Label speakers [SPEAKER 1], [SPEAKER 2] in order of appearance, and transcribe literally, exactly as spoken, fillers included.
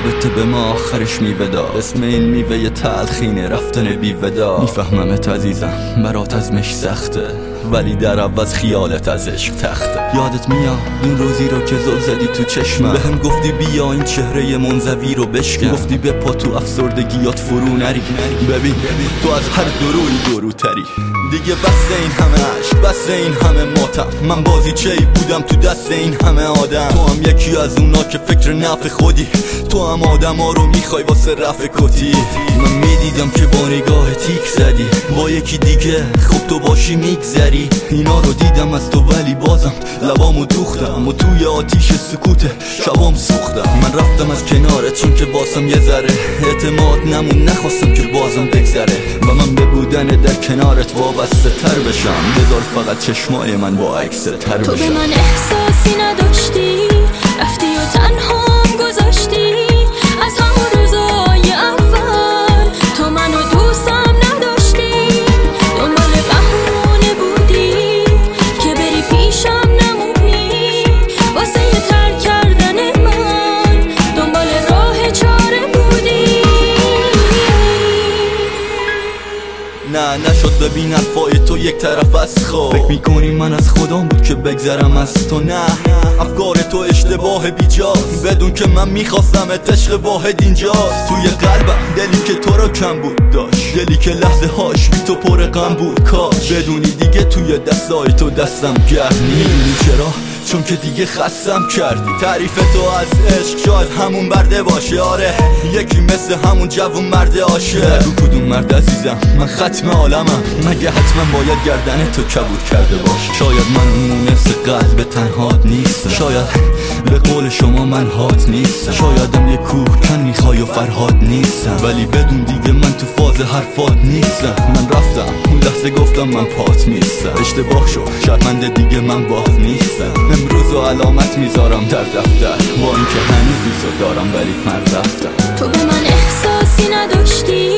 [SPEAKER 1] رابطه به ما آخرش میوه داد. اسم این میوه یه تلخینه، رفتن بیوه داد. میفهممت عزیزم برات ازمش سخته، ولی در عوض خیالت از عشق تخته. یادت میاد اون روزی رو که زل زدی تو چشمم، بهم گفتی بیا این چهره منزوی رو بشکن. گفتی بپا تو افسردگیات فرو نری. ببین تو از هر دروی دروتری. دیگه بس این همه عشق، بس این همه ماتم. من بازی چی بودم تو دست این همه آدم. تو هم یکی از اونا که فکر نفع خودی، تو هم آدم ها رو میخوای واسه رفع کتی. من میدیدم که با نگاه تیک زدی با یکی دیگه، خوب تو باشی میگذری. اینا رو دیدم از تو ولی بازم لبامو دوختم و توی آتیش سکوت شبام سوختم. من رفتم از کنارت چون که باسم یه ذره اعتماد نمون، نخواستم که بازم بگذره و من به بودن در کنارت وابسته تر بشم. بذار فقط چشمای من با عکس تر بشم.
[SPEAKER 2] تو به من احساسی نداشتی، رفتی و تنها گذاشتی. از همون روزای اول تو منو دوستم نداشتی، دنبال بهونه بودی که بری پیشم نمونی. واسه ترک کردن من دنبال راه چاره بودی.
[SPEAKER 1] نه نشد ببین حرفای تو یک طرف از خواب. فکر میکنی من از خودم بود که بگذرم از تو؟ نه افکار تو اشتباه بیجاست، بدون که من میخواستم عشق واحد اینجاست. توی قلبم دلی که تو رو کم بود داشت، دلی که لحظه هاش بی تو پر غم بود. کاش بدونی دیگه توی دستای تو دستم گرم. میدونی چرا؟ چون که دیگه خستم کردی. تعریف تو از عشق شاید همون برده باشه، آره یکی مثل همون جوون مرد عاشق. رو کدوم مرد عزیزم من ختم عالمم، مگه حتما باید گردن تو کبود کرده باش؟ شاید من اون مونس قلب تنهات نیستم، شاید به قول شما من هات نیستم، شایدم یه کوه کن میخوای و فرهاد نیستم، ولی بدون دیگه من تو فاز حرفات نیستم. من رفتم اون لحظه گفتم من پات نیستم، اشتباه شد شرمنده دیگه من باز نیستم. امروز و علامت میذارم در دفتر، با اینکه هنوز دوست دارم ولی من رفتم.
[SPEAKER 2] تو به من احساسی نداشتی،